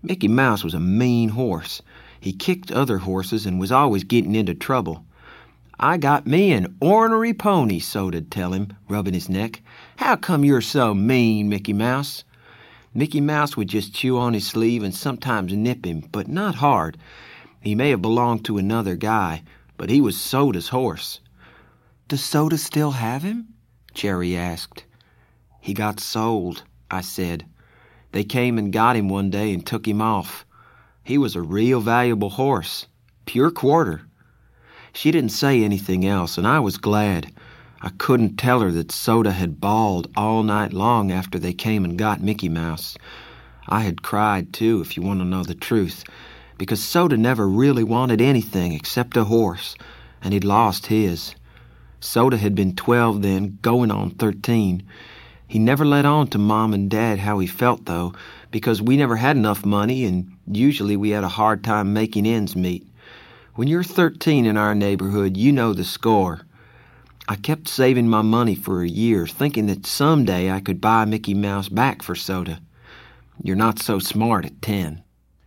Mickey Mouse was a mean horse. He kicked other horses and was always getting into trouble. "I got me an ornery pony," Soda'd tell him, rubbing his neck. "How come you're so mean, Mickey Mouse?" Mickey Mouse would just chew on his sleeve and sometimes nip him, but not hard. He may have belonged to another guy, but he was Soda's horse. "Does Soda still have him?" Cherry asked. "He got sold," I said. "They came and got him one day and took him off. He was a real valuable horse, pure quarter." She didn't say anything else, and I was glad. I couldn't tell her that Soda had bawled all night long after they came and got Mickey Mouse. I had cried, too, if you want to know the truth, because Soda never really wanted anything except a horse, and he'd lost his. Soda had been 12 then, going on 13. He never let on to Mom and Dad how he felt, though, because we never had enough money, and usually we had a hard time making ends meet. When you're 13 in our neighborhood, you know the score. I kept saving my money for a year, thinking that someday I could buy Mickey Mouse back for Soda. You're not so smart at 10.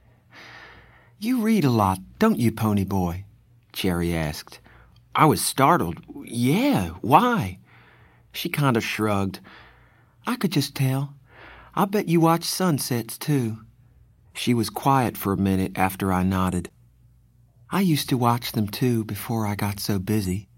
"You read a lot, don't you, Pony Boy?" Cherry asked. I was startled. "Yeah, why?" She kind of shrugged. "I could just tell. I bet you watch sunsets, too." She was quiet for a minute after I nodded. "I used to watch them, too, before I got so busy."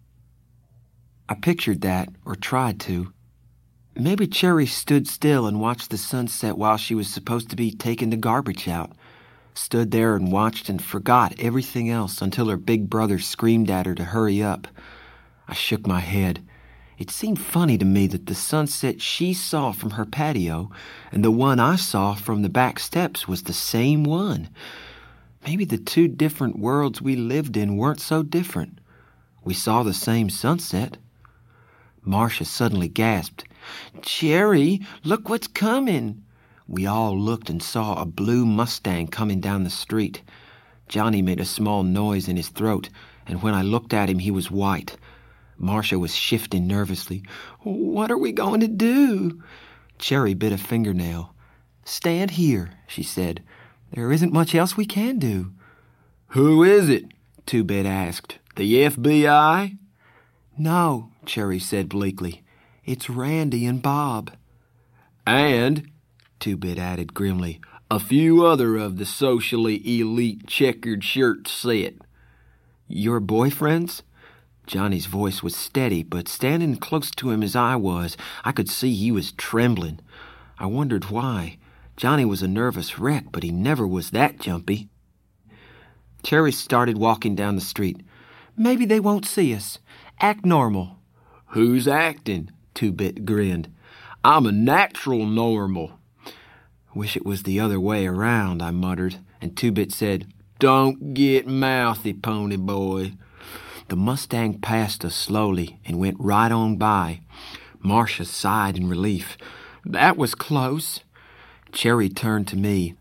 I pictured that, or tried to. Maybe Cherry stood still and watched the sunset while she was supposed to be taking the garbage out. Stood there and watched and forgot everything else until her big brother screamed at her to hurry up. I shook my head. It seemed funny to me that the sunset she saw from her patio and the one I saw from the back steps was the same one. Maybe the two different worlds we lived in weren't so different. We saw the same sunset. Marcia suddenly gasped, "Cherry, look what's coming!" We all looked and saw a blue Mustang coming down the street. Johnny made a small noise in his throat, and when I looked at him, he was white. Marcia was shifting nervously. "What are we going to do?" Cherry bit a fingernail. "Stand here," she said. "There isn't much else we can do." "Who is it?" Two-Bit asked. "The FBI?" "No," Cherry said bleakly. "It's Randy and Bob." "And," Two-Bit added grimly, "a few other of the socially elite checkered shirt set." "Your boyfriends?" Johnny's voice was steady, but standing close to him as I was, I could see he was trembling. I wondered why. Johnny was a nervous wreck, but he never was that jumpy. Cherry started walking down the street. "Maybe they won't see us. Act normal." "Who's acting?" Two-Bit grinned. "I'm a natural normal." "Wish it was the other way around," I muttered, and Two-Bit said, "Don't get mouthy, Pony Boy." The Mustang passed us slowly and went right on by. Marcia sighed in relief. "That was close." Cherry turned to me.